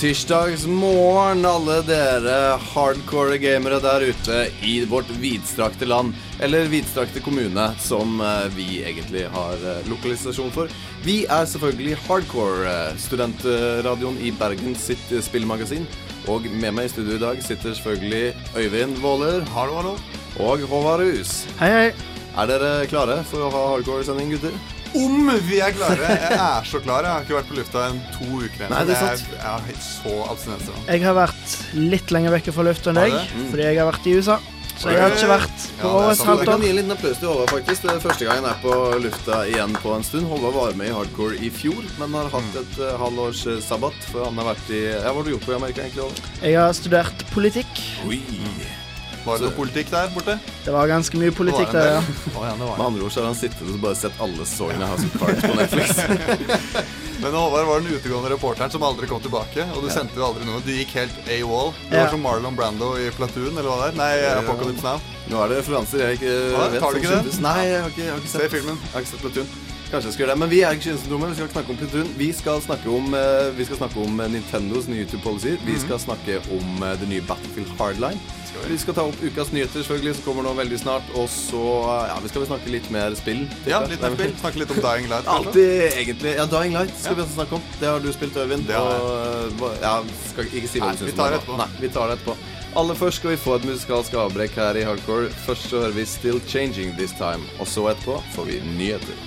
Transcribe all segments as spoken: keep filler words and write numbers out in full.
tirsdags morgen, alle dere hardcore gamere der ute i vårt vidstrakte land, eller vidstrakte kommune, som vi egentlig har lokalisasjon for. Vi er selvfølgelig Hardcore, studentradioen i Bergen sitt spillmagasin, og med meg i studio i dag sitter selvfølgelig Øyvind Våler. Hallo, hallo. Og Håvard Hus. Hei, hei. Er dere klare for å ha hardcore-sending, gutter? Om vi er klare. Jeg er så klar. Jeg har ikke vært på lufta en to uker. Nei, det er sant. Jeg er, jeg er så abstinenser. Jeg har vært litt lenger vekke fra lufta enn deg, mm. fordi jeg har vært i U S A. Så jeg har ikke vært på ja, over et halvt Jeg kan år. gi en liten applaus til Håvard, faktisk. Det er første gang jeg er på lufta igjen på en stund. Håvard var med i Hardcore i fjor, men har hatt et uh, halvårs uh, sabbat, for han har vært i... Ja, hva har du gjort på i Amerika egentlig, Håvard? Jeg har studert politikk. Oi! Var det noe politikk der borte? Det var ganske mye politikk der, ja. Oh, ja, det var Med andre ord så har han sittet og bare sett alle sesongene House of Cards på Netflix. Men Håvard var den utegående reporteren som aldri kom tilbake, og du ja. sendte jo aldri noe. Du gikk helt AWOL. Du ja. var som Marlon Brando i Platoon, eller hva det er? Nei, Apocalypse Now. Nå er det referanser jeg ikke hva? vet. Tar du ikke det? Nei, jeg har ikke, jeg har ikke sett Se filmen. Jeg har ikke sett Platoon. Kanskje jeg skal gjøre det, men vi er ikke kynnsdumme. Vi skal ikke snakke om Platoon. Vi skal snakke om, uh, vi skal snakke om Nintendos nye YouTube-policy. Vi skal snakke om uh, det nye Battlefield Hardline. Vi skal ta opp ukas nyheter, selvfølgelig, som kommer nå veldig snart. Og så, ja, vi skal vel snakke litt mer spill. Ja, litt mer spill. Snakke litt om Dying Light. Alltid, egentlig. Ja, Dying Light skal vi også snakke om. Det har du spilt, Øyvind. Det har jeg. Og, ja, skal ikke si hva du synes om det. Vi tar det etterpå. Nei, vi tar det etterpå. Aller først skal vi få et musikalsk avbrekk her i Hardcore. Først så hører vi Still Changing This Time. Og så etterpå får vi nyheter.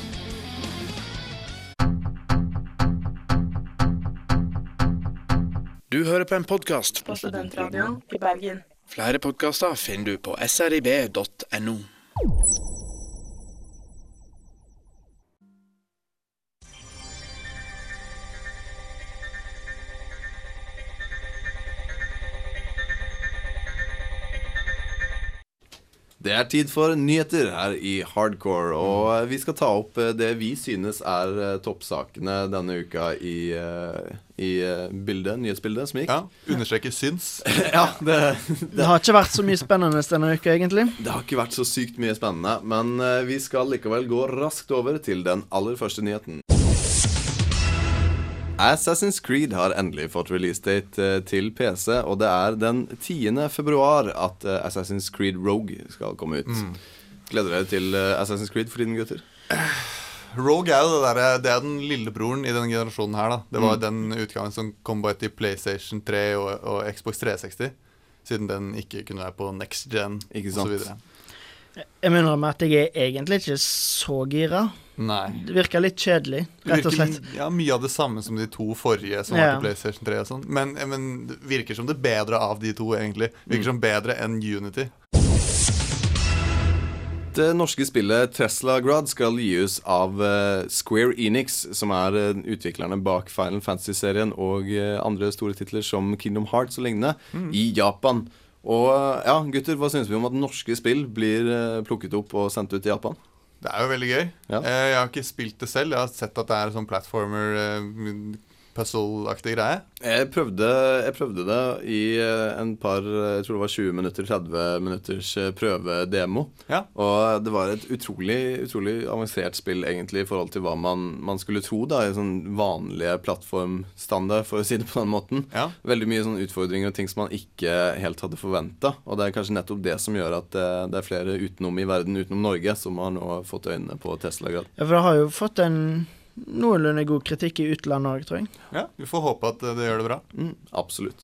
Du hører på en podcast på Studentradioen i Bergen. Flere podcaster finner du på s r i b punktum n o. Det er tid for nyheter her i Hardcore, og vi skal ta opp det vi synes er toppsakene denne uka i, i bildet, nyhetsbildet som gikk. Ja, understreker syns. Ja, det, det, Det har ikke vært så mye spennende denne uka, egentlig. det har ikke vært så sykt mye spennende, men vi skal likevel gå raskt over til den aller første nyheten. Assassin's Creed har endelig fått release date til P C, og det er den tiende februar at Assassin's Creed Rogue skal komme ut. Mm. Gleder dere til Assassin's Creed for tiden, gutter? Rogue er jo det der, det er den lillebroren i denne generasjonen her da. Det var mm. den utgaven som kom bare til PlayStation tre og, og Xbox tre seksti, siden den ikke kunne være på Next Gen og så videre. Jeg mener med at jeg er egentlig ikke så gira. Nei. Det virker litt kjedelig, rett og slett. Virker, ja, mye av det samme som de to forrige som ja. var til PlayStation tre og sånn. Men, men det virker som det bedre av de to egentlig. Virker mm. som bedre enn Unity. Det norske spillet Tesla Grad skal gis av uh, Square Enix, som er uh, utviklerne bak Final Fantasy-serien og uh, andre store titler som Kingdom Hearts og lignende, mm. i Japan. Og ja, gutter, hva synes vi om at norske spill blir uh, plukket opp og sendt ut i Japan? Det er jo veldig gøy. Ja. Jeg har ikke spilt det selv. Jeg har sett at det er sånn platformer puzzle-aktig greie. Jeg prøvde, jeg prøvde det i en par, jeg tror det var tjue minutter, tretti minutters prøvedemo. Ja. Og det var et utrolig, utrolig avansert spill egentlig i forhold til hva man, man skulle tro da, i sånn vanlige plattformstandard, for å si det på den måten. Ja. Veldig mye sånn utfordringer og ting som man ikke helt hadde forventet. Og det er kanskje nettopp det som gjør at det, det er flere utenom i verden, utenom Norge, som har nå fått øynene på Tesla-grad. Ja, for det har jo fått en noenlunde god kritikk i utlandet også, tror jeg. Ja, vi får håpe at det gjør det bra. Mm, absolutt.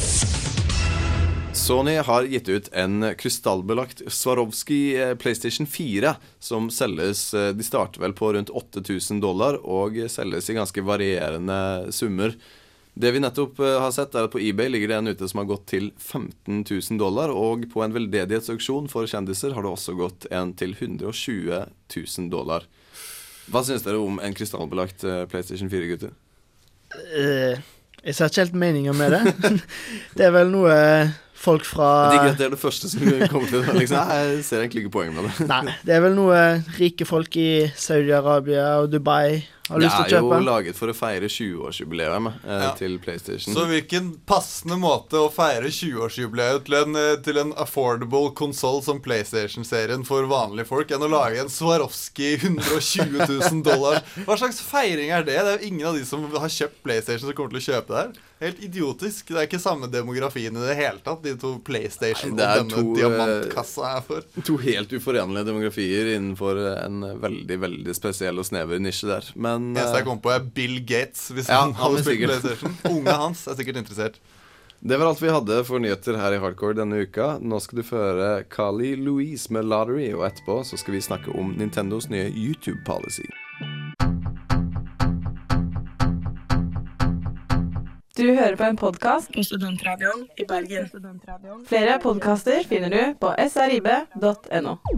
Sony har gitt ut en krystallbelagt Swarovski PlayStation fire som selges, de starter vel på rundt åtte tusen dollar og selges i ganske varierende summer. Det vi nettopp har sett er at på eBay ligger det en ute som har gått til femten tusen dollar, og på en veldedighetsauksjon for kjendiser har det også gått en til hundre og tjue tusen dollar. Hva synes dere om en krystallbelagt PlayStation fire, gutter? Uh, jeg ser ikke helt meningen med det. Det er vel noe folk fra... Jeg digger at det er det første som kommer til det. Liksom, jeg ser egentlig ikke poeng med det. Nei, det er vel noe rike folk i Saudi-Arabia og Dubai har lyst til å kjøpe. Det er jo laget for å feire tjue-årsjubileum eh, ja. til PlayStation. Så hvilken passende måte å feire tjue-årsjubileum til en, til en affordable konsol som PlayStation-serien for vanlige folk enn å lage en Swarovski hundre og tjue tusen dollar? Hva slags feiring er det? Det er jo ingen av de som har kjøpt PlayStation som kommer til å kjøpe det her. Helt idiotisk. Det er ikke samme demografien i det hele tatt. De to PlayStation Nei, og denne to, diamantkassa er for. To helt uforenlige demografier innenfor en veldig, veldig spesiell og snever nisje der. Men Eneste jeg kom på er Bill Gates, hvis ja, han hadde spilt PlayStation. Unge hans er sikkert interessert. Det var alt vi hadde for nyheter her i Hardcore denne uka. Nå skal du føre Kali Louise med Lottery, og etterpå så skal vi snakke om Nintendos nye YouTube-policy. Du hører på en podcast på Studentradioen i Bergen. Flere podcaster finner du på s r i b punktum n o.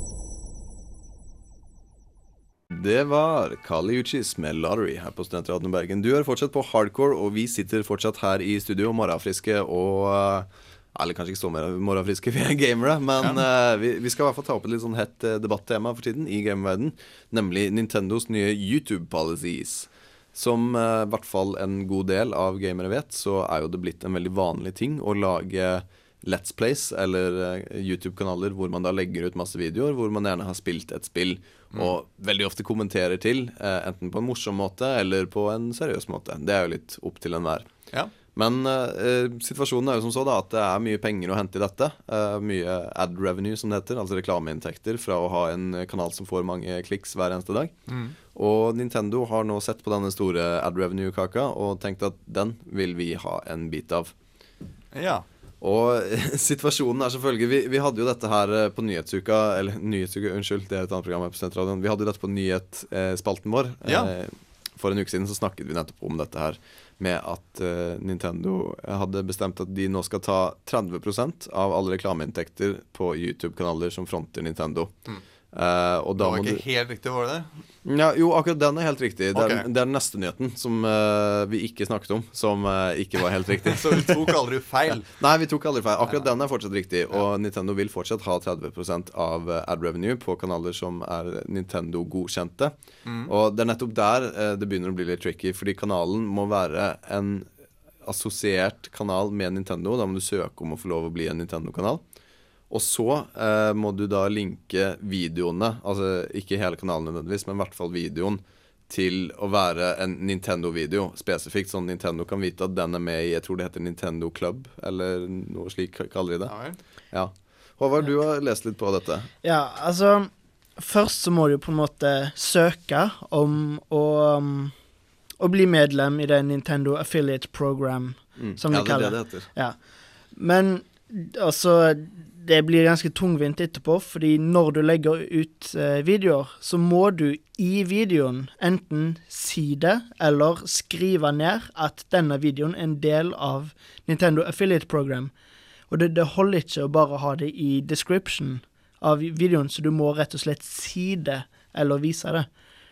Det var Kali Uchis med Lottery her på Studentradioen i Bergen. Du er fortsatt på Hardcore, og vi sitter fortsatt her i studio, morgenfriske og... Eller kanskje ikke så mer morgenfriske, vi er gamere, men ja. uh, vi, vi skal i hvert fall ta opp et litt sånn hett uh, debattema for tiden i gameverden, nemlig Nintendos nye YouTube-policies. Som uh, i hvert fall en god del av gamere vet, så er jo det blitt en veldig vanlig ting å lage Let's Plays, eller uh, YouTube-kanaler hvor man da legger ut masse videoer, hvor man gjerne har spilt et spill, mm. og veldig ofte kommenterer til, uh, enten på en morsom måte, eller på en seriøs måte. Det er jo litt opp til enhver. Ja. Men uh, situasjonen er jo som så da, at det er mye penger å hente i dette. Uh, mye ad revenue, som det heter, altså reklameinntekter fra å ha en kanal som får mange kliks hver eneste dag. Mm. Og Nintendo har nå sett på denne store ad revenue-kaka og tenkt at den vil vi ha en bit av. Ja. Og situasjonen er selvfølgelig, vi, vi hadde jo dette her på nyhetsuka, eller nyhetsuka, unnskyld, det er et annet program her på Studentradioen. Vi hadde jo dette på nyhetsspalten vår. Ja. Eh, for en uke siden så snakket vi nettopp om dette her, med at uh, Nintendo hadde bestemt at de nå skal ta tretti prosent av alle reklameinntekter på YouTube-kanaler som fronter Nintendo. Mm. Uh, og da det var ikke du... helt riktig, var det det? Ja, jo, akkurat den er helt riktig. Det er, okay. det er den neste nyheten som uh, vi ikke snakket om, som uh, ikke var helt riktig. Så vi tok aldri feil? Nei, vi tok aldri feil. Akkurat den er fortsatt riktig, og Nintendo vil fortsatt ha tretti prosent av uh, ad revenue på kanaler som er Nintendo-godkjente. Mm. Og det er nettopp der uh, det begynner å bli litt tricky, fordi kanalen må være en assosiert kanal med Nintendo. Da må du søke om å få lov å bli en Nintendo-kanal. Og så eh, må du da linke videoene, altså ikke hele kanalen nødvendigvis, men i hvert fall videoen, til å være en Nintendo-video, spesifikt, sånn Nintendo kan vite at den er med i, jeg tror det heter Nintendo Club, eller noe slik kaller de det. Ja. Håvard, du har lest litt på dette. Ja, altså, først så må du på en måte søke om å, um, å bli medlem i det Nintendo Affiliate Program, mm. som de ja, kaller det. Ja, det er det det heter. Ja, men altså... Det blir ganske tungvint etterpå, fordi når du legger ut eh, videoer, så må du i videoen enten si det, eller skrive ned at denne videoen er en del av Nintendo Affiliate Program. Og det, det holder ikke å bare ha det i description av videoen, så du må rett og slett si det, eller vise det.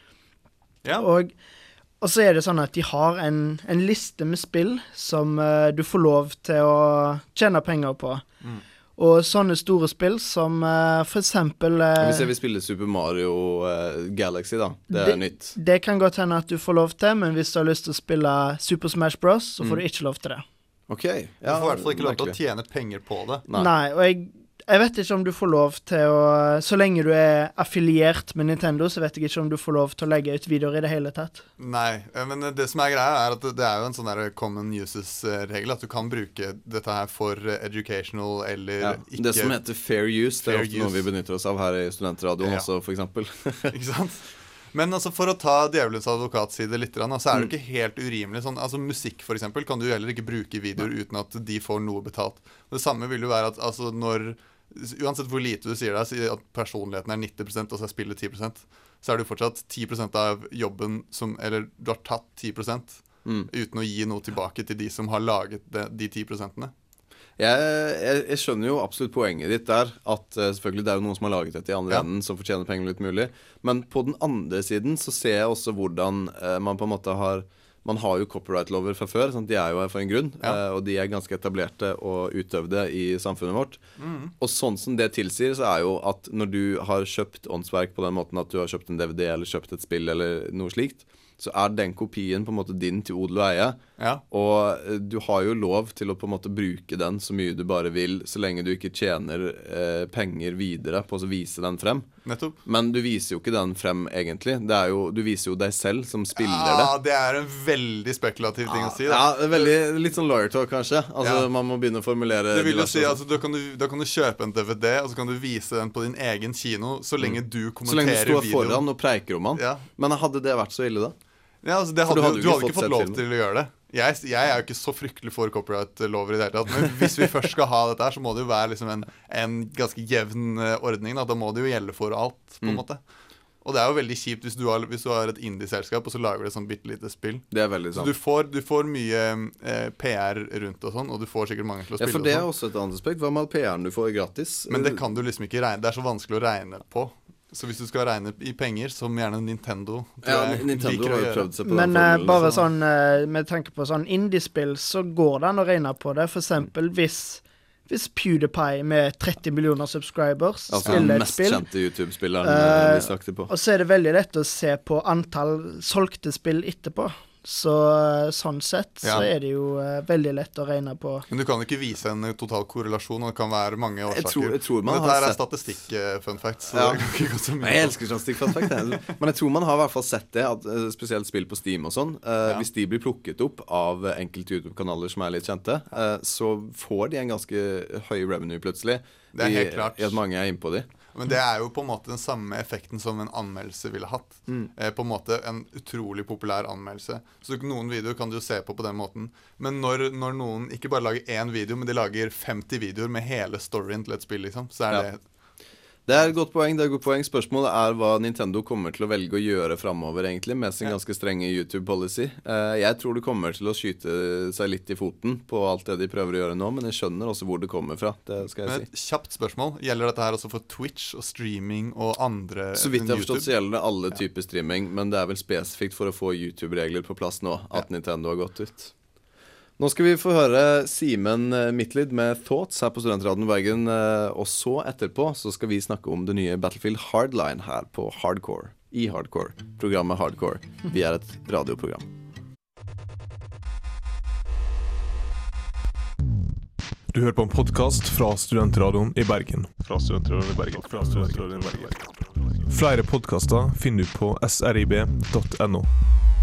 Ja. Og, og så er det sånn at de har en, en liste med spill som eh, du får lov til å tjene penger på. Mm. Og sånne store spill som uh, for eksempel uh, Hvis jeg vil spille Super Mario uh, Galaxy da, det er det, nytt. Det kan godt hende at du får lov til, men hvis du har lyst til å spille Super Smash Bros, så får mm. du ikke lov til det. Ok. Ja, du får i hvert fall ikke lov til å tjene penger på det. Nei, Nei og jeg, jeg vet ikke om du får lov til å så lenge du er affiliert med Nintendo, så vet jeg ikke om du får lov til å legge ut videoer i det hele tatt. Nei, men det som er greia er at det er jo en sånn der common uses-regel, at du kan bruke dette her for educational eller ja, ikke... Det som heter fair use, det er ofte noe vi benytter oss av her i Studentradioen ja. også, for eksempel. Ikke sant? Men altså for å ta djevelens advokatside litt, så er det jo ikke helt urimelig. Sånn, altså musikk for eksempel kan du heller ikke bruke i videoer uten at de får noe betalt. Det samme vil jo være at altså, når, uansett hvor lite du sier det, sier at personligheten er nitti prosent og så er spillet ti prosent, så er det jo fortsatt ti prosent av jobben som, eller du har tatt ti prosent mm. uten å gi noe tilbake til de som har laget det, de ti prosentene. Jeg, jeg, jeg skjønner jo absolutt poenget ditt der, at uh, selvfølgelig det er jo noen som har laget dette i andre ja. enden som fortjener penger litt mulig, men på den andre siden så ser jeg også hvordan uh, man på en måte har, man har jo copyright-lover fra før, sånn, de er jo her for en grunn, ja. uh, og de er ganske etablerte og utøvde i samfunnet vårt, mm. og sånn som det tilsier så er jo at når du har kjøpt åndsverk på den måten at du har kjøpt en D V D eller kjøpt et spill eller noe slikt, så er den kopien på en måte din til odel og eie. Ja. Og du har jo lov til å på en måte bruke den så mye du bare vil, så lenge du ikke tjener eh, penger videre på å vise den frem. Nettopp. Men du viser jo ikke den frem egentlig. Det er jo, du viser jo deg selv som spiller ja, det. Ja, det er en veldig spekulativ ting ja, å si. Da. Ja, veldig, litt sånn lawyer talk kanskje. Altså ja. Man må begynne å formulere. Det vil jo si, altså, da kan, du, da kan du kjøpe en D V D, og så kan du vise den på din egen kino, så lenge mm. du kommenterer videoen. Så lenge du står videoen. Foran og preiker om den. Ja. Men hadde det vært så ille da? Ja, altså, det hadde, du hadde, du hadde ikke fått lov filmen. til å gjøre det. Jeg, jeg er jo ikke så fryktelig for copyright-lover i det hele tatt. Men hvis vi først skal ha dette her, så må det jo være liksom en, en ganske jevn ordning. Da. da må det jo gjelde for alt, på en mm. måte. Og det er jo veldig kjipt hvis du har, hvis du har et indie-selskap, og så lager du et sånn bittelite spill. Det er veldig sant. Så du får, du får mye eh, P R rundt og sånn, og du får sikkert mange til å spille. Ja, for det er også et annet aspekt. Hva med all P R-en du får gratis? Men det kan du liksom ikke regne. Det er så vanskelig å regne på. Så hvis du skal regne i penger, som gjerne Nintendo Ja, Nintendo har jo prøvd seg på Men uh, bare så. sånn, uh, med tanke på sånn indie-spill, så går det an å regne på det. For eksempel hvis, hvis PewDiePie med tretti millioner subscribers altså, spiller et spill. Altså den mest kjente YouTube-spilleren uh, vi snakket på. Og så er det veldig lett å se på antall solgte spill etterpå. Så sånn sett ja. så er det jo uh, veldig lett å regne på. Men du kan ikke vise en total korrelasjon, og det kan være mange årsaker. Jeg tror, jeg tror man Men dette har er sett... statistikk uh, fun fact. Så ja. det kan ikke gå så mye. Jeg elsker statistikk fun fact. Men jeg tror man har i hvert fall sett det, at, uh, spesielt spill på Steam og sånn. Uh, ja. Hvis de blir plukket opp av enkelte YouTube-kanaler som er litt kjente, uh, så får de en ganske høy revenue plutselig. Det er i, helt klart. I at mange er inne på de. Men det er jo på en måte den samme effekten som en anmeldelse ville hatt. Mm. Eh, på en måte en utrolig populær anmeldelse. Så noen videoer kan du jo se på på den måten. Men når, når noen ikke bare lager én video, men de lager femti videoer med hele storyen til et spill, liksom, så er ja. det... Det er et godt poeng, det er et godt poeng. Spørsmålet er hva Nintendo kommer til å velge å gjøre fremover egentlig, med sin ganske strenge YouTube-policy. Uh, jeg tror det kommer til å skyte seg litt i foten på alt det de prøver å gjøre nå, men jeg skjønner også hvor det kommer fra, det skal jeg men et si. Kjapt spørsmål, gjelder dette her også for Twitch og streaming og andre Så vidt jeg har forstått så gjelder det alle typer streaming, men det er vel spesifikt for å få YouTube-regler på plass nå, at ja. Nintendo har gått ut. Nå skal vi få høre Simen Midtlied med Thoughts her på Studentradioen Bergen, og så etterpå så skal vi snakke om det nye Battlefield Hardline her på Hardcore, i Hardcore, programmet Hardcore. Vi er et radioprogram. Du hører på en podcast fra Studentradioen i Bergen. Fra Studentradioen i Bergen. Fra Studentradioen i Bergen. Flere podcaster finner du på s r i b punktum n o.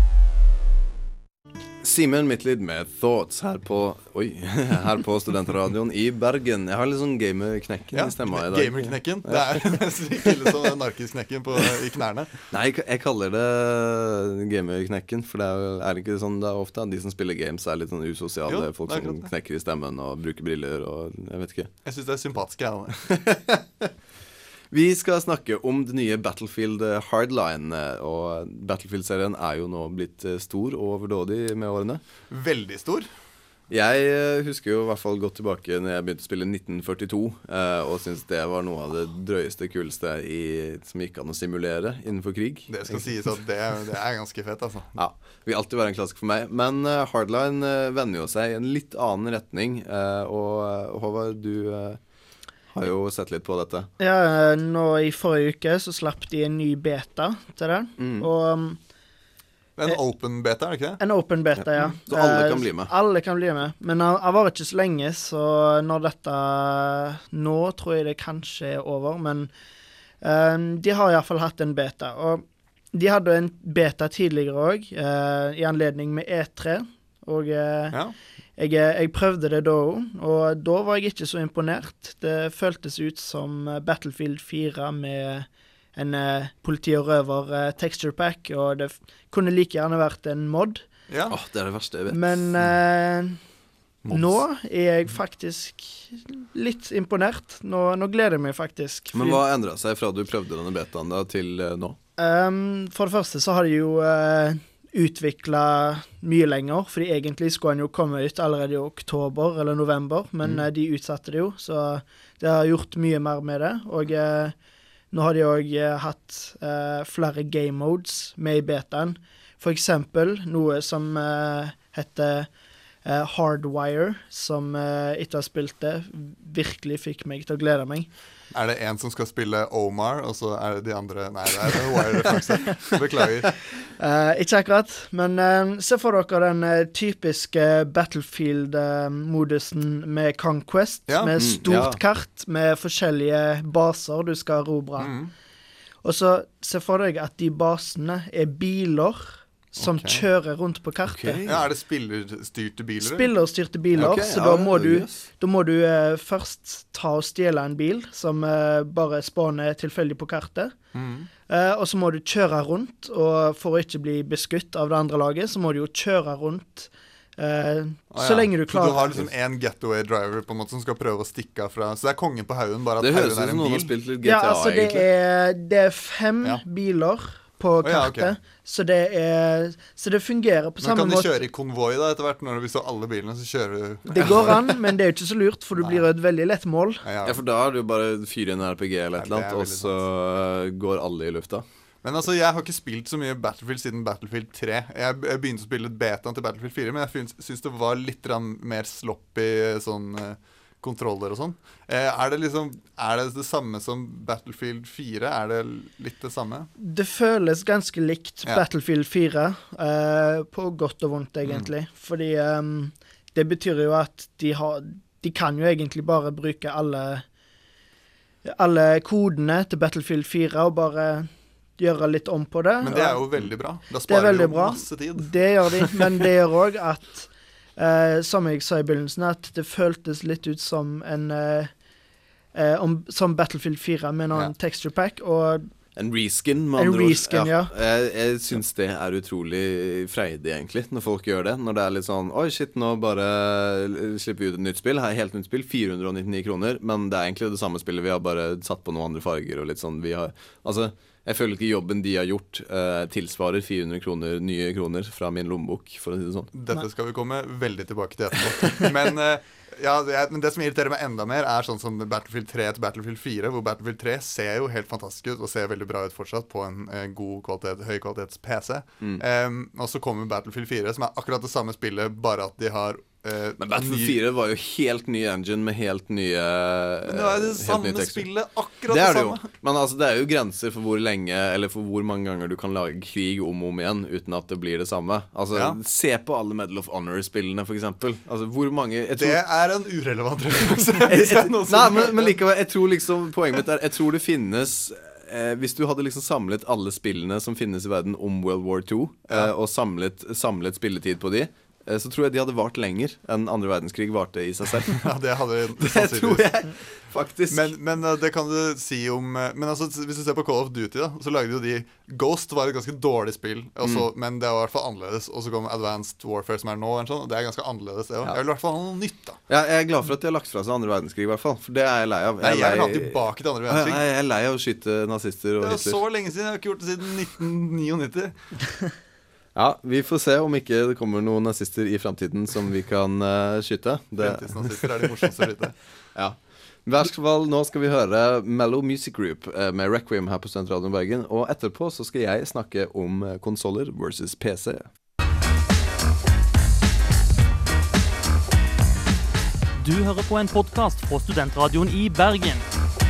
Simen Midtlied med Thoughts her på Oi, her på Studentradioen i Bergen. Jeg har litt sånn gamerknekken ja, i stemma i dag. Gamerknekken? Det er nesten ikke ille som narkisknekken på, i knærne. Nei, jeg, jeg kaller det gamerknekken, for det er, er det ikke sånn det er ofte. De som spiller games er litt sånn usosiale jo, folk som knekker i stemmen og bruker briller og jeg vet ikke. Jeg synes det er sympatisk, jeg. Vi skal snakke om det nye Battlefield Hardline, og Battlefield-serien er jo nå blitt stor og overdådig med årene. Veldig stor. Jeg husker jo i hvert fall godt tilbake når jeg begynte å spille nitten førtito, og synes det var noe av det drøyeste, kuleste i, som gikk an å simulere innenfor krig. Det skal sies at det, det er ganske fett, altså. Ja, det vil alltid være en klassiker for meg. Men Hardline vender jo seg i en litt annen retning, og Håvard, du... har jo sett litt på dette. Ja, nå i forrige uke så slapp de en ny beta til det. Mm. Og um, en open beta, er det ikke det? En open beta, ja. Så alle kan bli med. Uh, alle kan bli med. Men han uh, var ikke så lenge, så når dette nå tror jeg det kanskje er over, men uh, de har i hvert fall hatt en beta. Og de hadde en beta tidligere også, uh, i anledning med E tre, og uh, ja. Jeg, jeg prøvde det da, og da var jeg ikke så imponert. Det føltes ut som Battlefield fire med en uh, politi- og røver uh, texture pack, og det kunne like gjerne vært en mod. Ja. Åh, det er det verste jeg vet. Men uh, nå er jeg faktisk litt imponert. Nå, nå gleder jeg meg faktisk. Men hva endret seg fra du prøvde denne betaen da til uh, nå? Um, for det første så har de jo... Uh, utvikla mye lenger, fordi egentlig skulle han jo komme ut allerede i oktober eller november, men mm. de utsatte det jo, så de har gjort mye mer med det, og eh, nå har de også eh, hatt eh, flere game modes med i betaen, for eksempel noe som eh, heter uh, Hardwire, som uh, etter å ha spilt det, virkelig fikk meg til å glede meg. Er det en som skal spille Omar, og så er det de andre... Nei, det er Wire-referanse. Beklager. Uh, ikke akkurat, men uh, se for dere den uh, typiske Battlefield-modusen uh, med Conquest, ja. med stort mm, ja. kart, med forskjellige baser du skal erobre. Mm. Og så se for deg at de basene er biler som okay. kjører rundt på kartet. Okay. Ja, er det spillerstyrte biler? Spillerstyrte biler, okay, så ja, da må du, yes. da må du eh, først ta og stjele en bil som eh, bare spawner tilfeldig på kartet. Mm. Eh, og så må du kjøre rundt, og for å ikke bli beskutt av det andre laget, så må du jo kjøre rundt Uh, ah, så ja. lenge du klarer. Så du har liksom en getaway driver på en måte som skal prøve å stikke fra. Så det er kongen på haugen, bare at det høres ut som noen har spilt litt G T A, ja, altså det er, det er fem ja. biler på kartet, oh, ja, okay. så, det er, så det fungerer på men samme måte. Men kan de kjøre i konvoi da etter hvert, når du viser alle bilene, så kjører du... Det går an, men det er jo ikke så lurt, for du blir et veldig lett mål. Ja, ja. ja for da er du bare fyre en R P G eller et eller annet, og så sant. Går alle i lufta. Men altså, jeg har ikke spilt så mye Battlefield siden Battlefield tre. Jeg, jeg begynte å spille betaen til Battlefield fire, men jeg synes det var litt mer sloppy sånn uh, kontroller og sånn. Eh, er det liksom, er det det samme som Battlefield fire? Er det litt det samme? Det føles ganske likt ja. Battlefield fire, uh, på godt og vondt egentlig. Mm. Fordi um, det betyr jo at de, har, de kan jo egentlig bare bruke alle, alle kodene til Battlefield fire og bare... gjøre litt om på det. Men det er jo veldig bra. Da sparer jo masse tid. Det gjør de, men det gjør også at, eh, som jeg sa i begynnelsen, at det føltes litt ut som en eh, eh, om, som Battlefield fire med noen ja. texture pack, og en reskin, med andre reskin, ord. Ja. Ja. Jeg, jeg synes det er utrolig freidig, egentlig, når folk gjør det. Når det er litt sånn, oi shit, nå bare slipper vi ut et nytt spill. Her er helt nytt spill, fire hundre nittioni kroner, men det er egentlig det samme spillet. Vi har bare satt på noen andre farger og litt sånn. Vi har, altså... Jeg føler ikke jobben de har gjort eh, tilsvarer fire hundre kroner, nye kroner fra min lommebok, for å si det sånn. Dette skal vi komme veldig tilbake til etterpå. Men, eh, ja, det, men det som irriterer meg enda mer er sånn som Battlefield tre til Battlefield fire, hvor Battlefield tre ser jo helt fantastisk ut, og ser veldig bra ut fortsatt på en eh, god kvalitet, høy kvalitets P C. Mm. Um, og så kommer Battlefield fire, som er akkurat det samme spillet, bare at de har Uh, men Battlefield fire var jo helt ny engine med helt nye uh, Men det er det samme spillet, akkurat det, det samme det Men altså, det er jo grenser for hvor lenge eller for hvor mange ganger du kan lage krig om og om igjen uten at det blir det samme. Altså, ja. Se på alle Medal of Honor-spillene, for eksempel. Altså, hvor mange tror, det er en urelevant referanse. Nei, men, men likevel, jeg tror liksom poenget mitt er, jeg tror det finnes eh, hvis du hadde liksom samlet alle spillene som finnes i verden om World War to, ja. eh, og samlet, samlet spilletid på de, så tror jeg de hadde vart lenger enn andre verdenskrig varte i seg selv. Ja, det hadde det tror jeg faktisk. Men, men det kan du si om Men altså, hvis du ser på Call of Duty da, så lagde jo de Ghost var et ganske dårlig spill også, mm. men det var i hvert fall annerledes. Og så kom Advanced Warfare som er nå, og det er ganske annerledes det også. Ja. Jeg vil i hvert fall ha noe nytt da. Ja, jeg er glad for at de har lagt fra seg andre verdenskrig i hvert fall, for det er jeg lei av. Jeg, Nei, jeg vil ha tilbake til andre verdenskrig. Jeg, jeg er lei av å skyte nazister og Hitler. Det er så lenge siden, jeg har ikke gjort det siden nitten nittini. Ja, vi får se om ikke det kommer noen nazister i fremtiden som vi kan uh, skyte. Fremtidsnazister er de morsomste å skyte. Ja. Verskval, nå skal vi høre Mellow Music Group uh, med Requiem her på Studentradioen Bergen. Og etterpå så skal jeg snakke om uh, konsoler versus P C. Du hører på en podcast fra Studentradioen i Bergen.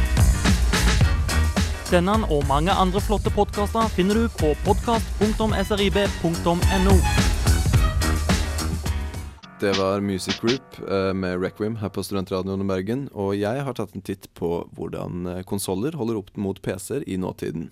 Denne og mange andre flotte podcaster finner du på podcast punktum srib punktum no. Det var Music Group uh, med Requiem her på Studentradioen i Bergen, og jeg har tatt en titt på hvordan uh, konsoler holder opp mot P C-er i nåtiden.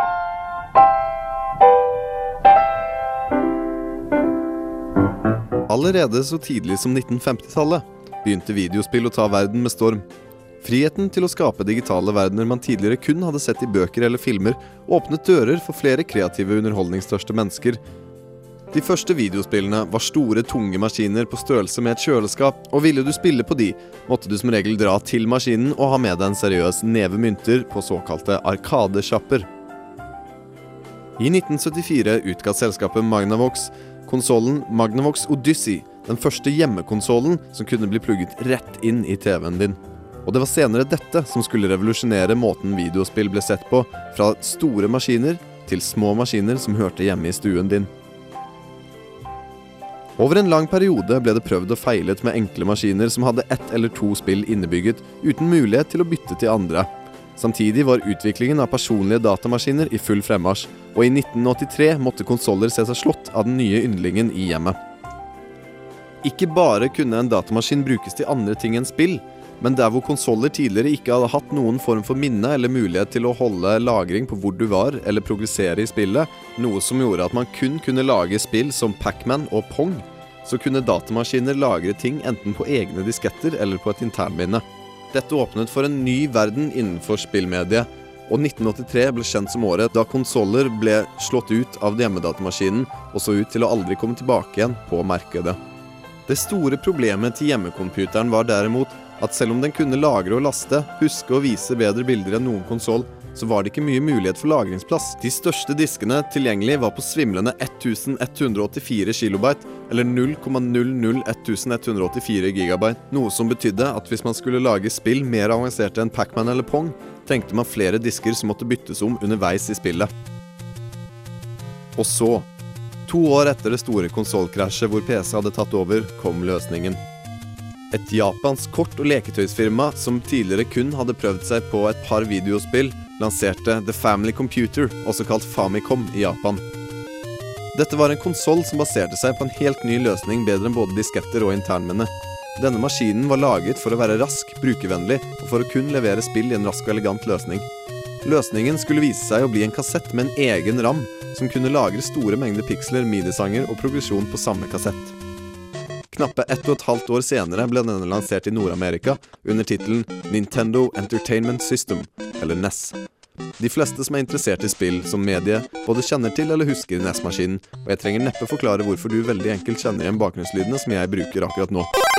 Allerede så tidlig som nitten femti-tallet begynte videospill å ta verden med storm. Friheten til å skape digitale verdener man tidligere kun hadde sett i bøker eller filmer, åpnet dører for flere kreative underholdningstørste mennesker. De første videospillene var store, tunge maskiner på størrelse med et kjøleskap, og ville du spille på de, måtte du som regel dra til maskinen og ha med deg en seriøs neve mynter på såkalte arkadeshapper. I nitten syttifire utga selskapet Magnavox konsolen Magnavox Odyssey, den første hjemmekonsolen som kunne bli plugget rett inn i T V-en din. Og det var senere dette som skulle revolusjonere måten videospill ble sett på, fra store maskiner til små maskiner som hørte hjemme i stuen din. Over en lang periode ble det prøvd og feilet med enkle maskiner som hadde ett eller to spill innebygget, uten mulighet til å bytte til andre. Samtidig var utviklingen av personlige datamaskiner i full fremmarsj, og i nitten åttitre måtte konsoller se seg slått av den nye yndlingen i hjemmet. Ikke bare kunne en datamaskin brukes til andre ting enn spill, men der hvor konsoller tidligere ikke hadde hatt noen form for minne eller mulighet til å holde lagring på hvor du var eller progressere i spillet, noe som gjorde at man kun kunne lage spill som Pac-Man og Pong, så kunne datamaskiner lagre ting enten på egne disketter eller på et internminne. Dette åpnet for en ny verden innenfor spillmediet, og nitten åttitre ble kjent som året da konsoller ble slått ut av hjemmedatamaskinen og så ut til å aldri komme tilbake igjen på markedet. Det store problemet til hjemmecomputeren var derimot at selv om den kunne lagre og laste, huske og vise bedre bilder enn noen konsol, så var det ikke mye mulighet for lagringsplass. De største diskene tilgjengelig var på svimlende elleven åttifire kilobyte, eller null komma null null elleven åttifire gigabyte, noe som betydde at hvis man skulle lage spill mer avanserte enn Pac-Man eller Pong, trengte man flere disker som måtte byttes om underveis i spillet. Og så, to år etter det store konsolkrasjet hvor P C hadde tatt over, kom løsningen. Et japansk kort- og leketøysfirma som tidligere kun hadde prøvd seg på et par videospill, lanserte The Family Computer, også kalt Famicom i Japan. Dette var en konsol som baserte seg på en helt ny løsning bedre enn både disketter og internminne. Denne maskinen var laget for å være rask, brukervennlig, og for å kun levere spill i en rask og elegant løsning. Løsningen skulle vise seg å bli en kassett med en egen RAM, som kunne lagre store mengder piksler, midi-sanger og progresjon på samme kassett. Knappe ett og et halvt år senere ble denne lansert i Nord-Amerika under titelen Nintendo Entertainment System, eller N E S. De fleste som er interessert i spill som medie, både kjenner til eller husker N E S-maskinen, og jeg trenger neppe forklare hvorfor du veldig enkelt kjenner igjen bakgrunnslydene som jeg bruker akkurat nå.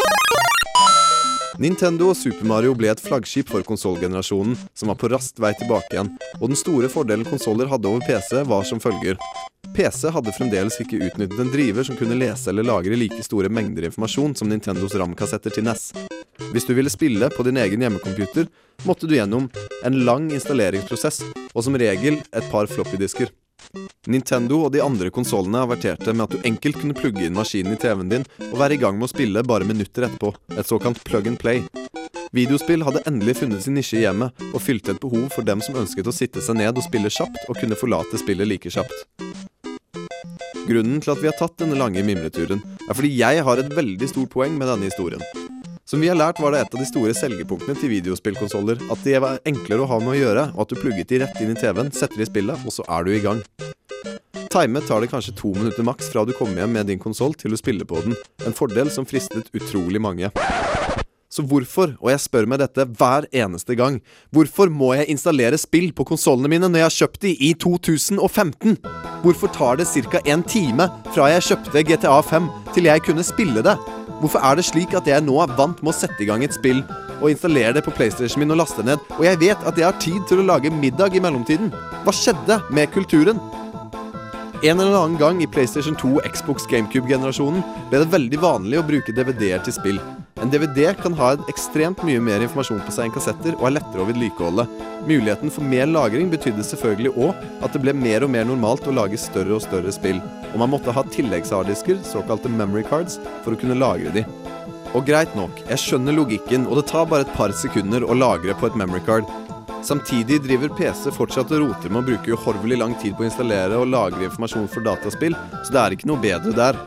Nintendo og Super Mario ble et flaggskip for konsolgenerasjonen, som var på raskt vei tilbake igjen, og den store fordelen konsoller hadde over P C var som følger. P C hadde fremdeles ikke utnyttet en driver som kunne lese eller lagre like store mengder informasjon som Nintendos RAM-kassetter til N E S. Hvis du ville spille på din egen hjemmecomputer, måtte du gjennom en lang installeringsprosess, og som regel et par floppy-disker. Nintendo og de andre konsolene averterte med at du enkelt kunne plugge inn maskinen i T V-en din og være i gang med å spille bare minutter etterpå, et såkalt plug and play. Videospill hadde endelig funnet sin nisje i hjemmet og fylte et behov for dem som ønsket å sitte seg ned og spille kjapt og kunne forlate spillet like kjapt. Grunnen til at vi har tatt denne lange mimreturen er fordi jeg har et veldig stort poeng med denne historien. Som vi har lært var det et av de store selgepunktene til videospillkonsoller, at de var enklere å ha med å gjøre, og at du plugget de rett inn i T V-en, setter i spillet, og så er du i gang. Timet tar det kanskje to minutter maks fra du kommer hjem med din konsol til du spiller på den, en fordel som fristet utrolig mange. Så hvorfor, og jeg spør meg dette hver eneste gang, hvorfor må jeg installere spill på konsolene mine når jeg har kjøpt de i to tusen og femten? Hvorfor tar det cirka en time fra jeg kjøpte G T A fem til jeg kunne spille det? Hvorfor er det slik at jeg nå er vant med å sette i gang et spill og installere det på PlayStation min og laste ned, og jeg vet at jeg har tid til å lage middag i mellomtiden? Hva skjedde med kulturen? En eller annen gang i PlayStation to og Xbox GameCube-generasjonen ble det veldig vanlig å bruke D V D-er til spill. En D V D kan ha ekstremt mye mer informasjon på seg enn kassetter og er lettere å vedlikeholde. Muligheten for mer lagring betydde selvfølgelig også at det ble mer og mer normalt å lage større og større spill, og man måtte ha tilleggsharddisker, såkalte memory cards, for å kunne lagre de. Og greit nok, jeg skjønner logikken, og det tar bare et par sekunder å lagre på et memory card. Samtidig driver P C fortsatt og roter med å bruke uhorvelig lang tid på å installere og lagre informasjon for dataspill, så det er ikke noe bedre der.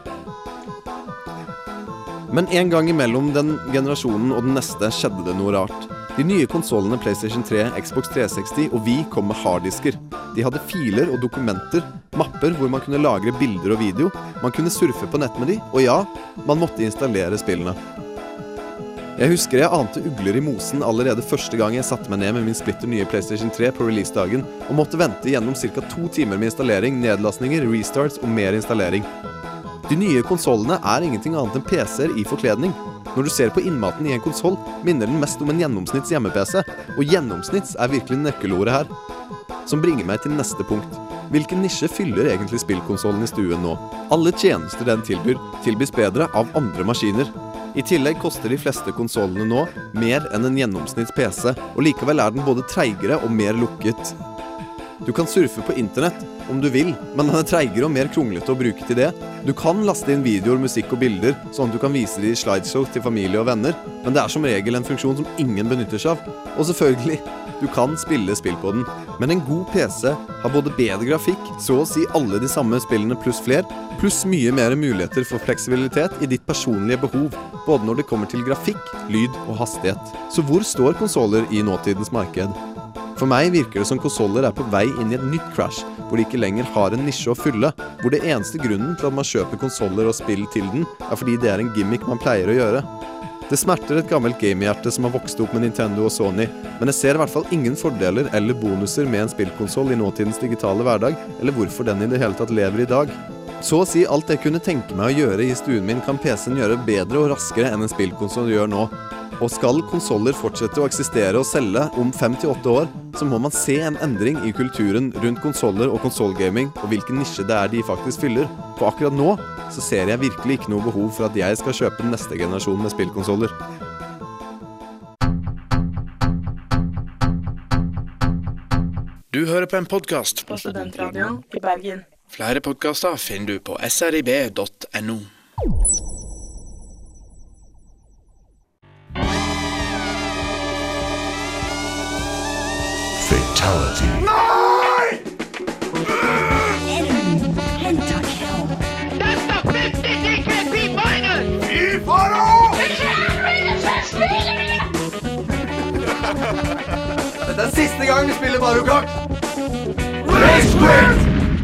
Men en gang imellom den generasjonen og den neste skjedde det noe rart. De nye konsolene PlayStation tre, Xbox tre seksti og Wii kom med harddisker. De hadde filer og dokumenter, mapper hvor man kunne lagre bilder og video, man kunne surfe på nett med de, og ja, man måtte installere spillene. Jeg husker jeg ante ugler i mosen allerede første gang jeg satte meg ned med min splitter nye PlayStation tre på release-dagen, og måtte vente gjennom cirka to timer med installering, nedlastninger, restarts og mer installering. De nye konsolene er ingenting annet enn P C-er i forkledning. Når du ser på innmaten i en konsol, minner den mest om en gjennomsnitts hjemme-P C, og gjennomsnitts er virkelig nøkkelordet her. Som bringer meg til neste punkt. Hvilken nisje fyller egentlig spillkonsolen i stuen nå? Alle tjenester den tilbyr, tilbys bedre av andre maskiner. I tillegg koster de fleste konsolene nå mer enn en gjennomsnitts P C, og likevel er den både treigere og mer lukket. Du kan surfe på internett om du vil, men den er treigere og mer kronglete å bruke til det. Du kan laste inn videoer, musikk og bilder, sånn at du kan vise det i slideshow til familie og venner, men det er som regel en funksjon som ingen benytter seg av. Og selvfølgelig, du kan spille spill på den, men en god P C har både bedre grafikk, så å si alle de samme spillene pluss fler, pluss mye mer muligheter for fleksibilitet i ditt personlige behov, både når det kommer til grafikk, lyd og hastighet. Så hvor står konsoler i nåtidens marked? For meg virker det som konsoler er på vei inn i et nytt crash, hvor de ikke lenger har en nisje å fylle, hvor det eneste grunnen til at man kjøper konsoler og spill til den, er fordi det er en gimmick man pleier å gjøre. Det smerter et gammelt gamehjerte som har vokst opp med Nintendo og Sony, men jeg ser i hvert fall ingen fordeler eller bonuser med en spillkonsol i nåtidens digitale hverdag, eller hvorfor den i det hele tatt lever i dag. Så å si alt jeg kunne tenke meg å gjøre i stuen min kan P C-en gjøre bedre og raskere enn en spillkonsol gjør nå. Og skal konsoler fortsette å eksistere og selge om fem til åtte år, så må man se en endring i kulturen rundt konsoler og konsolgaming, og hvilken nisje det er de faktisk fyller. For akkurat nå så ser jeg virkelig ikke noe behov for at jeg skal kjøpe den neste generasjonen med spillkonsoler. Du hører på en podcast På Studentradioen i Bergen. Flere podcaster finner du på s r i b punktum n o. Fatality. Nei! Enemy pentakill. That's the fifty-six B-minus! Fy faro! We can't read the transmission! Dette er siste gang vi spiller Mario Kart! Race Quit!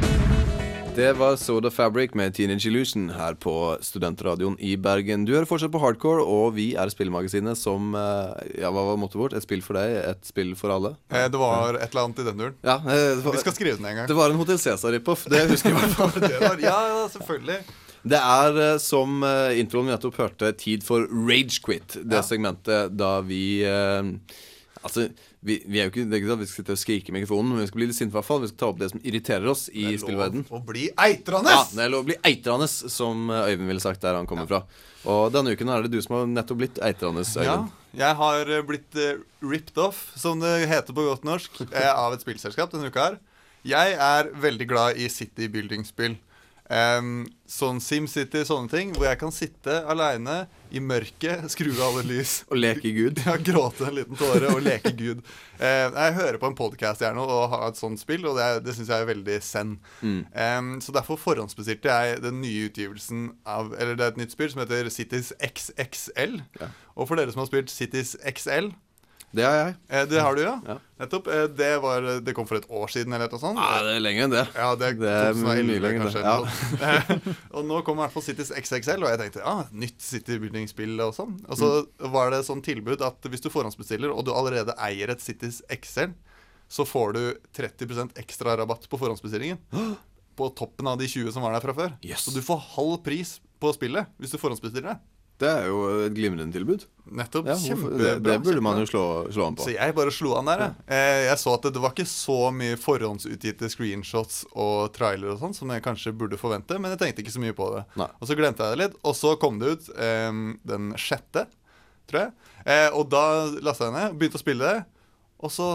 Det var Soda Fabric med Teenage Illusion her på Studentradioen i Bergen. Du hører fortsatt på Hardcore, og vi er spillmagasinet som, ja, hva var mottoet vårt? Et spill for deg, et spill for alle. Eh, det var et eller annet i den duren. Ja, eh, var, vi skal skrive den en gang. Det var en Hotel Cæsar-ripoff, det husker jeg i hvert fall. Det var, ja, ja, selvfølgelig. Det er, eh, som eh, introen vi nettopp hørte, tid for Rage Quit. Det ja. segmentet da vi... Eh, altså... Vi, vi er jo ikke, det er ikke sånn at vi skal sitte og skrike i mikrofonen, men vi skal bli litt sinte i hvert fall. Vi skal ta opp det som irriterer oss i spillverden. Det er lov å bli eitrende! Ja, det er lov å bli eitrende, som Øyvind ville sagt der han kommer ja. fra. Og denne uken er det du som har nettopp blitt eitrende, Øyvind. Ja, jeg har blitt uh, ripped off, som det heter på godt norsk, uh, av et spillselskap denne uka her. Jeg er veldig glad i city building-spill. Um, sånn SimCity, sånne ting, hvor jeg kan sitte alene i mørket, skru av alle lys og leke Gud. Ja, gråte en liten tåre og leke Gud. uh, Jeg hører på en podcast gjerne og har et sånt spill, og det, det synes jeg er veldig zen. mm. um, Så derfor forhåndsbestilte jeg den nye utgivelsen av, eller det er et nytt spill som heter Cities X X L. ja. Og for dere som har spilt Cities X L, det har jeg. Eh, det har du, ja. ja. Nettopp. Eh, det, var, det kom for et år siden, eller noe sånt. Ja, det er lenger enn det. Ja, det er, det er mye lenger kanskje. Ja. Og nå kom i hvert fall Cities X X L, og jeg tenkte, ah, nytt City Building-spill og sånn. Og så mm. var det sånn tilbud at hvis du forhåndsbestiller, og du allerede eier et Cities X L, så får du tretti prosent ekstra rabatt på forhåndsbestillingen. På toppen av de tjue som var der fra før. Yes. Så du får halv pris på spillet hvis du forhåndsbestiller det. Det er jo et glimrende tilbud. Nettopp, ja, kjempebra. Det, det burde man jo slå, slå an på. Så jeg bare slo an der, ja. eh, Jeg så at det, det var ikke så mye forhåndsutgitte screenshots og trailer og sånn som jeg kanskje burde forvente, men jeg tenkte ikke så mye på det. Nei. Og så glemte jeg det litt, og så kom det ut eh, den sjette, tror jeg. eh, Og da lastet jeg ned, begynte å spille det, og så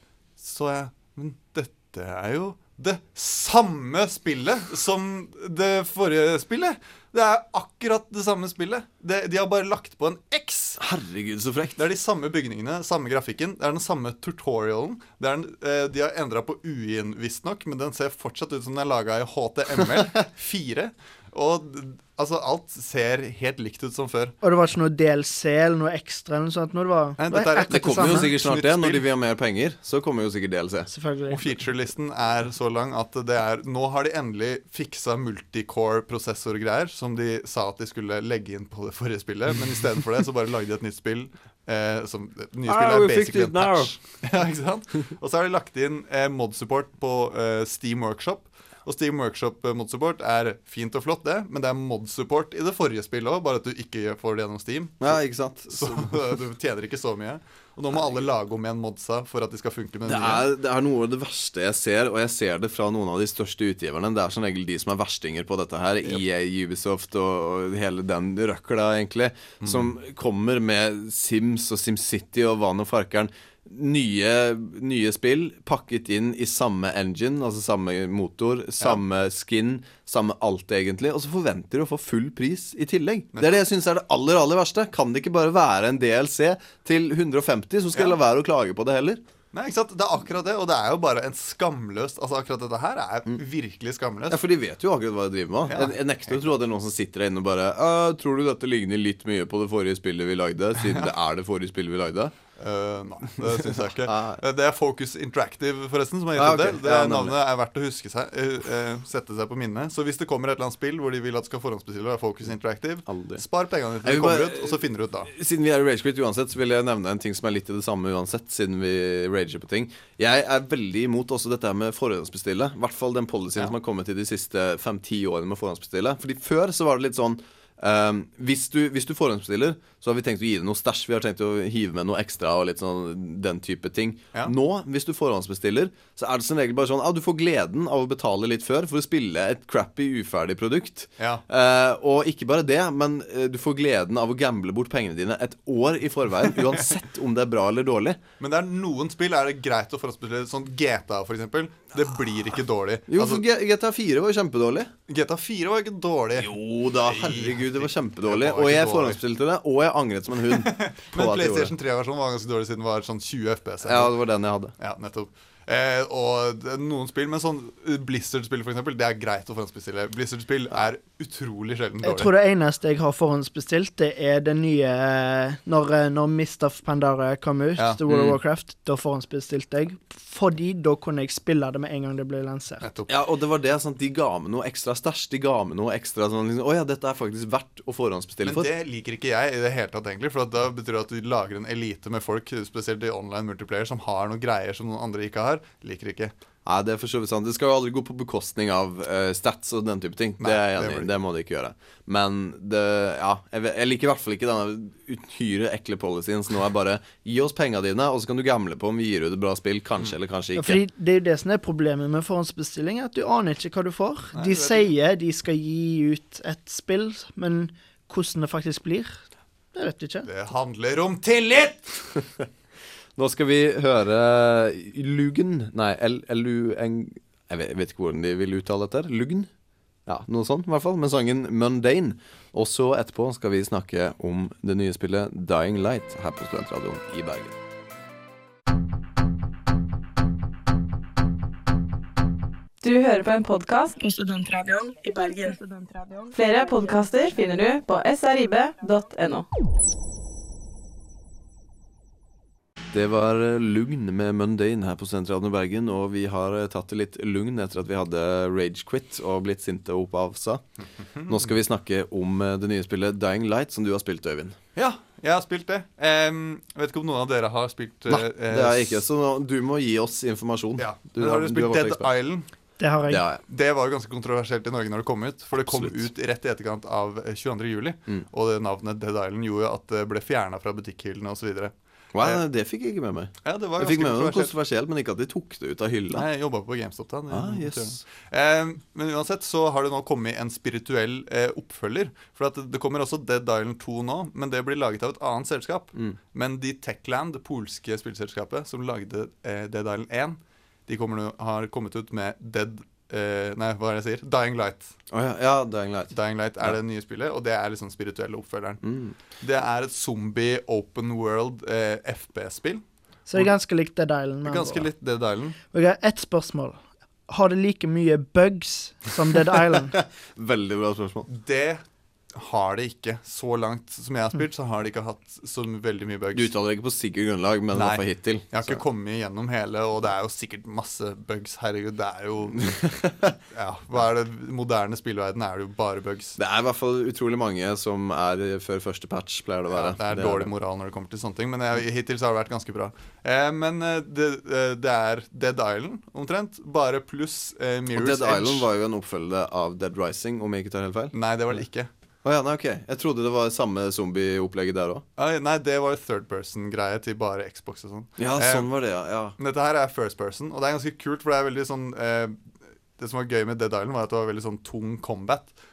så jeg, men dette er jo det samme spillet som det forrige spillet. Det er akkurat det samme spillet. det, De har bare lagt på en X. Herregud, så frekt. Det er de samme bygningene, samme grafikken. Det er den samme tutorialen. Det er den, eh, De har endret på U I-en visst nok, men den ser fortsatt ut som den er laget i H T M L fire. Og altså, alt ser helt likt ut som før. Og det var ikke noe D L C eller noe ekstra eller noe sånt? Når det var, Nei, det, er, det kommer jo sikkert snart det. Når de vil ha mer penger, så kommer jo sikkert D L C. Selvfølgelig. Og featurelisten er så lang at det er nå har de endelig fiksa multicore prosessorgreier som de sa at de skulle legge inn på det forrige spillet, men i stedet for det så bare lagde de et nytt spill. Eh, som, det nye spillet er basically en patch. Ja, ikke sant? Og så har de lagt inn eh, mod support på eh, Steam Workshop. Og Steam Workshop mod support er fint og flott det, men det er mod support i det forrige spillet også, bare at du ikke får det gjennom Steam. Ja, ikke sant? Så du tjener ikke så mye. Og nå må alle lage om igjen modsa for at de skal funke med det er, det er noe av det verste jeg ser, og jeg ser det fra noen av de største utgiverne. Det er som regel de som er verstinger på dette her, yep. E A, Ubisoft og, og hele den røkla egentlig, mm. som kommer med Sims og SimCity og Vann og Farkeren. nye, nye spill pakket inn i samme engine, altså samme motor, samme ja. skin, samme alt egentlig, og så forventer du å få full pris i tillegg. Det er det jeg synes er det aller, aller verste. Kan det ikke bare være en D L C til hundre og femti, så skal jeg ja. la være å klage på det heller? Nei, ikke sant? Det er akkurat det, og det er jo bare en skamløst. Altså akkurat dette her er mm. virkelig skamløst. Ja, for de vet jo akkurat hva de driver med. ja. jeg, jeg nekter å tro at det er noen som sitter der inne og bare tror du dette ligner litt mye på det forrige spillet vi lagde, siden det er det forrige spillet vi lagde? Uh, nei, det synes jeg ikke. Det er Focus Interactive forresten som har gitt ah, okay. det. Det ja, navnet er verdt å huske seg, uh, uh, sette seg på minnet. Så hvis det kommer et eller annet spill hvor de vil at det skal forhåndsbestille og Focus Interactive, Aldri. spar pengene til det kommer ut, og så finner du ut da. Siden vi er i Rage Quit uansett, så vil jeg nevne en ting som er litt i det samme uansett, siden vi rager på ting. Jeg er veldig imot også dette med forhåndsbestille. I hvert fall den policyen ja. som har kommet i de siste fem-ti årene med forhåndsbestille. Fordi før så var det litt sånn Um, hvis, du, hvis du forhåndsbestiller, så har vi tenkt å gi det noe stæsj. Vi har tenkt å hive med noe ekstra og litt sånn den type ting. ja. Nå, hvis du forhåndsbestiller, så er det som regel bare sånn ah, du får gleden av å betale litt før for å spille et crappy, uferdig produkt. ja. uh, Og ikke bare det, men uh, du får gleden av å gamble bort pengene dine et år i forveien, uansett om det er bra eller dårlig. Men det er noen spill er det greit å forhåndsbestille. Sånn G T A for eksempel. Det blir ikke dårlig. Jo, for altså, G T A fire var jo kjempedårlig. G T A fire var ikke dårlig. Jo da, herregud, det var kjempedårlig. Og jeg forhåndsbestilte det, og jeg angret som en hund. Men PlayStation tre-versjonen var ganske dårlig siden det var sånn tjue F P S. Ja, det var den jeg hadde. Ja, nettopp. Eh, og noen spill, men sånn Blizzard-spill for eksempel, det er greit å forhåndsbestille. Blizzard-spill er utrolig sjelden dårlig. Jeg tror det eneste jeg har forhåndsbestilt, det er det nye Når, når Mist of Pandaria kom ut, ja. The World of Warcraft, da forhåndsbestilte jeg. Fordi da kunne jeg spille det med en gang det ble lansert. Nettopp. Ja, og det var det, sånn de ga med noe ekstra stæsj. De ga med noe ekstra sånn liksom, åja, dette er faktisk verdt å forhåndsbestille for. Men det liker ikke jeg i det hele tatt egentlig, for da betyr det at du lager en elite med folk, spesielt i online multiplayer, som har noen greier som noen andre ikke har. Liker ikke. Nei, det er for så vidt sant. Det skal jo aldri gå på bekostning av uh, stats og den type ting. Nei, det er jeg enig i. Det, det må de ikke gjøre. Men det, ja, jeg, jeg liker i hvert fall ikke denne uhyre ekle policyen som nå er bare gi oss pengene dine, og så kan du gamble på om vi gir ut et bra spill, kanskje mm. eller kanskje ikke. Ja, fordi det er jo det som er problemet med forhåndsbestilling, at du aner ikke hva du får. Nei, de sier de skal gi ut et spill, men hvordan det faktisk blir, det vet du ikke. Det handler om tillit! Nå skal vi høre Lugn. Nei, L-U-N Jeg vet, vet ikke hvordan de vil uttale dette. Lugn? Ja, noe sånt i hvert fall. Med sangen Mundane. Og så etterpå skal vi snakke om det nye spillet Dying Light her på Studentradioen i Bergen. Du hører på en podcast på Studentradioen i Bergen. Flere podcaster finner du på s r i b punktum n o. Det var lugn med Mundane her på Studentradioen i Bergen, og vi har tatt det litt lugn etter at vi hadde Rage Quit og blitt sinte opp av seg. Nå skal vi snakke om det nye spillet Dying Light, som du har spilt, Øyvind. Ja, jeg har spilt det. Um, jeg vet ikke om noen av dere har spilt... Nei, det har jeg ikke, så du må gi oss informasjon. Ja, du, har du spilt Dead Island? Det har jeg. Det, har jeg. Det var jo ganske kontroversielt i Norge når det kom ut, for det Absolutt. kom ut rett i etterkant av tjueandre juli, mm. og det navnet Dead Island gjorde at det ble fjernet fra butikkhyllene og så videre. Wow, det fikk jeg ikke med meg. Ja, det var jeg fikk med meg noe kontroversielt, men ikke at de tok det ut av hylla. Nei, jeg jobbet på GameStop da. Ah, yes. eh, men uansett så har det nå kommet en spirituell eh, oppfølger. For at det kommer også Dead Island to nå, men det blir laget av et annet selskap. Mm. Men de Techland, det polske spillselskapet som lagde eh, Dead Island én, de kommer nå, har kommet ut med Dead Uh, nei, hva er det jeg sier? Dying Light. Oh, ja. ja, Dying Light Dying Light er ja. det nye spillet, og det er liksom spirituelle oppfølgeren. mm. Det er et zombie open world uh, F P S-spill. Så det er ganske likt Dead Island. Ganske litt Dead Island. Ok, ett spørsmål. Har det like mye bugs som Dead Island? Veldig bra spørsmål. Det har det ikke. Så langt som jeg har spilt, så har de ikke hatt så veldig mye bugs. Du uttaler ikke på sikker grunnlag, men hva for hittil? Jeg har så. ikke kommet gjennom hele, og det er jo sikkert masse bugs. Herregud, det er jo ja, hva er det? Moderne spillverden er det jo bare bugs. Det er i hvert fall utrolig mange som er før første patch, pleier det å være. Ja, det er det dårlig er moral når det kommer til sånne ting, men jeg, hittil så har det vært ganske bra. Eh, men det, det er Dead Island, omtrent. Bare pluss eh, Mirror's Edge. Og Dead Island var jo en oppfølger av Dead Rising, om jeg ikke tar helt feil. Nei, det var det ikke. Oh, ja, nei, ok. Jeg trodde det var samme zombie-opplegget der også. Ah, nei, det var third person-greie til bare Xbox og sånn. Ja, sånn var det, ja. ja. Dette her er first person, og det er ganske kult, for det er veldig sånn eh, det som var gøy med Dead Island var at det var veldig sånn tung combat.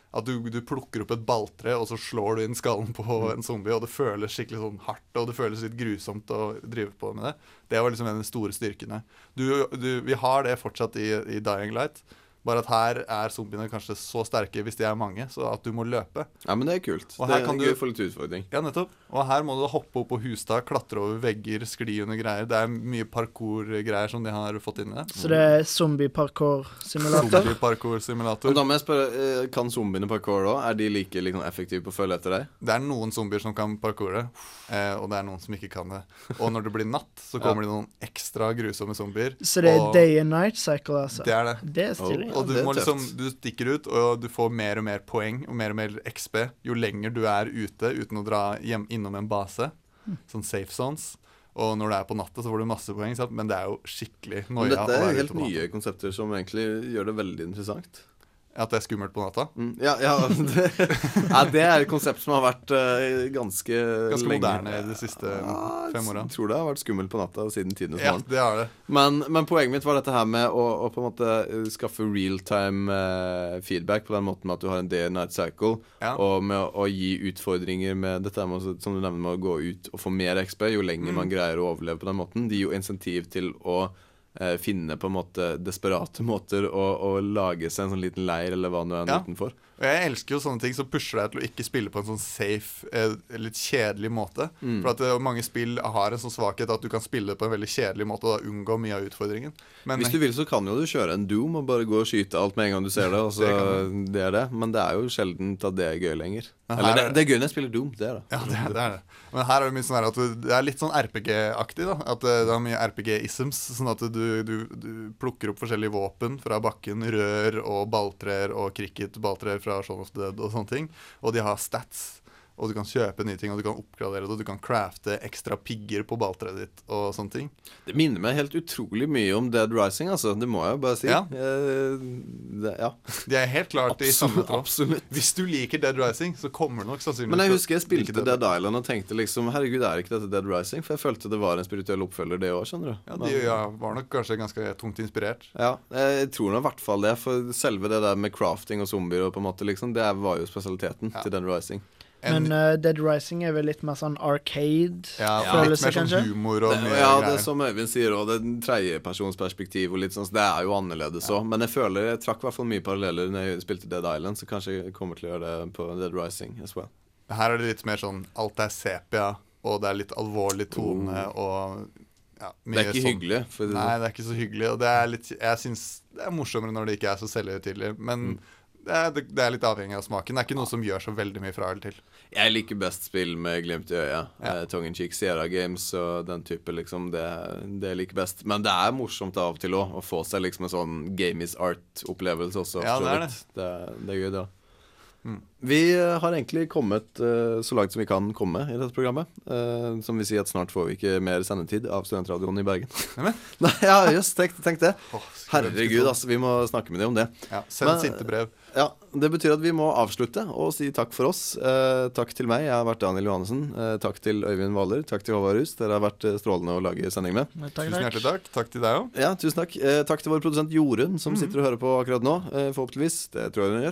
At du, du plukker opp et balltre, og så slår du inn skallen på en zombie, og det føles skikkelig sånn hardt, og det føles litt grusomt å drive på med det. Det var liksom en av de store styrkene. Du, du, vi har det fortsatt i, i Dying Light, bare at her er zombiene kanskje så sterke hvis de er mange, så at du må løpe. Ja, men det er kult. Og det her er kan gøy du for litt utfordring. Ja, nettopp. Og her må du hoppe opp på hustak, klatre over vegger, skli under greier. Det er mye parkour-greier som de har fått inn i det. Så det er zombie-parkour-simulator? Zombie-parkour-simulator. Og da må jeg spørre, kan zombiene parkour da? Er de like liksom, effektive på å følge etter deg? Det er noen zombier som kan parkoure, eh, og det er noen som ikke kan det. Og når det blir natt, så kommer ja. det noen ekstra grusomme zombier. Så det er day and night cycle, altså? Det er det. Det er stilig. Og, og du, må liksom, du stikker ut, og du får mer og mer poeng, og mer og mer X P, jo lenger du er ute, uten å dra hjem innom en base. Sånn safe zones. Og når det er på natta, så får du masse poeng, sant? Men det er jo skikkelig noia. Men dette er helt nye konsepter som egentlig gjør det veldig interessant. At det er skummelt på natta? Mm, ja, ja det, ja, det er et konsept som har vært uh, ganske Ganske lenge. moderne de siste ja, fem årene. Jeg tror det har vært skummelt på natta siden tidens morgen. Ja, det har det. Men, men poenget mitt var dette her med å, å på en måte skaffe real-time uh, feedback på den måten med at du har en day and night cycle, ja. og med å, å gi utfordringer med dette med, som du nevner, med å gå ut og få mer X P, jo lenger mm. man greier å overleve på den måten. Det gir jo insentiv til å finne på en måte desperate måter å, å lage seg en sånn liten leir eller hva nå er ja. utenfor. Og jeg elsker jo sånne ting som pusher deg til å ikke spille på en sånn safe, eh, litt kjedelig måte. Mm. For at eh, mange spill har en sånn svakhet at du kan spille på en veldig kjedelig måte og da unngå mye av utfordringen. Men, hvis du vil så kan jo du kjøre en Doom og bare gå og skyte alt med en gang du ser det, og så det, det er det. Men det er jo sjeldent at det er gøy lenger. Eller det, det er gøy når jeg spiller Doom, det er det. Ja, det er det. Er det. Men her er det mye sånn her at du, det er litt sånn R P G-aktig da. At det, det er mye R P G-isms, sånn at du, du, du plukker opp forskjellige våpen fra bakken, rør og balltrer og cricket, balltrer fra Shaun of the Dead og sånne ting. Og de har stats, og du kan kjøpe nye ting, og du kan oppgradere det, og du kan crafte ekstra pigger på balltreet ditt og sånne ting. Det minner meg helt utrolig mye om Dead Rising, altså. Det må jeg jo bare si. Ja. Eh, det, ja. De er helt klart absolutt, i samme tråd. Absolutt. Hvis du liker Dead Rising, så kommer det nok sannsynligvis. Men jeg husker jeg spilte Dead, Dead Island og tenkte liksom, herregud, er ikke dette Dead Rising? For jeg følte det var en spirituell oppfølger det også, skjønner du? Ja, de ja, var nok kanskje ganske tungt inspirert. Ja, jeg tror nå i hvert fall det, for selve det der med crafting og zombier og på en måte liksom, det var jo spesialiteten ja. til Dead Rising. Men uh, Dead Rising er vel litt mer sånn arcade ja, følelse, litt mer sånn humor og det, ja, det er som Øyvind sier også, det er en tredjepersonsperspektiv og litt sånn, så det er jo annerledes også. Ja. Men jeg føler, jeg trakk i hvert fall mye paralleller når jeg spilte Dead Island, så kanskje jeg kommer til å gjøre det på Dead Rising as well. Her er det litt mer sånn, alt er sepia, og det er litt alvorlig tone, oh. og ja, mye det er ikke sånn, hyggelig for nei, det er ikke så hyggelig, og det er litt, jeg synes det er morsommere når det ikke er så selvhøytidelig, men mm. Det er, det er litt avhengig av smaken. Det er ikke noe som gjør så veldig mye fra eller til. Jeg liker best spill med glimt i øya. Ja. Eh, Tongue in Cheek, Sierra Games og den type, liksom. Det, det jeg liker best. Men det er morsomt av og til også, å få seg liksom en sånn game is art-opplevelse også. Ja, det er det. Det, det er gøy, da. Mm. Vi har egentlig kommet uh, så langt som vi kan komme i dette programmet. Uh, som vil si at snart får vi ikke mer sendetid av Studentradioen i Bergen. Nei, ja, just, tenk, tenk det. Oh, herregud, altså, vi må snakke med dem om det. Ja, send sinte brev. Ja, det betyr at vi må avslutte og si takk for oss. Eh, takk til meg, jeg har vært Daniel Johannessen. Eh, takk til Øyvind Waller, takk til Håvard Hus. Dere har vært strålende å lage sending med. Takk, takk. Tusen hjertelig takk. Takk til deg også. Ja, tusen takk. Eh, takk til vår produsent Jorunn, som mm. sitter og hører på akkurat nå. Eh, forhåpentligvis, det tror jeg hun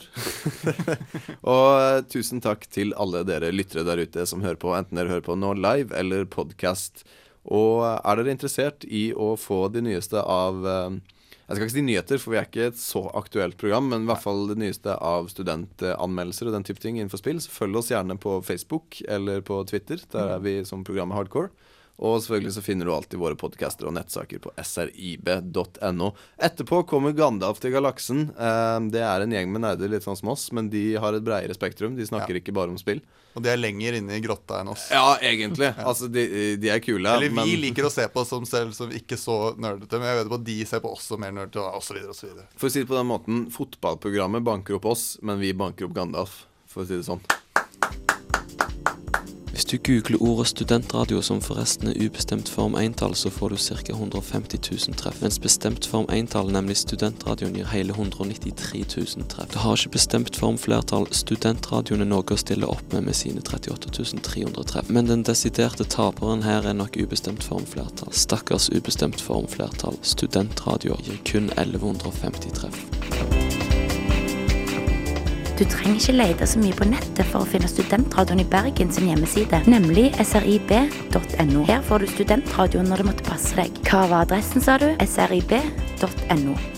gjør. Og eh, tusen takk til alle dere lyttere der ute som hører på, enten dere hører på nå live eller podcast. Og er dere interessert i å få de nyeste av... Eh, Jeg skal ikke si nyheter, for vi er ikke et så aktuelt program, men i hvert fall det nyeste av studentanmeldelser og den type ting innenfor spill. Så følg oss gjerne på Facebook eller på Twitter, der er vi som programmet Hardcore. Og selvfølgelig så finner du alltid våre podcaster og nettsaker på s r i b dot n o. Etterpå kommer Gandalf til galaksen. Det er en gjeng med nerder litt sånn som oss, men de har et bredere spektrum. De snakker ja. ikke bare om spill. Og de er lenger inne i grotta enn oss. Ja, egentlig. Ja. Altså, de, de er kule. Eller vi men... liker å se på oss som selv som ikke så nerdete, men jeg vet på at de ser på oss som mer nerdete, og så videre, og så videre. For å si det på den måten, fotballprogrammet banker opp oss, men vi banker opp Gandalf, for å si det sånn. Hvis du googler ordet studentradio som forresten er ubestemt form entall, så får du ca. one hundred fifty thousand treff, mens bestemt form entall, nemlig studentradioen, gir hele one hundred ninety-three thousand treff. Det har ikke bestemt form flertall. Studentradioen er noe å stille opp med med sine thirty-eight thousand three hundred treff, men den desiderte taperen her er nok ubestemt form flertall. Stakkars ubestemt form flertall. Studentradioer gir kun eleven fifty treff. Du trenger ikke lete så mye på nettet for å finne Studentradioen i Bergen sin hjemmeside, nemlig S R I B punktum N O. Her får du Studentradioen når det måtte passe deg. Hva var adressen, sa du? S R I B punktum N O.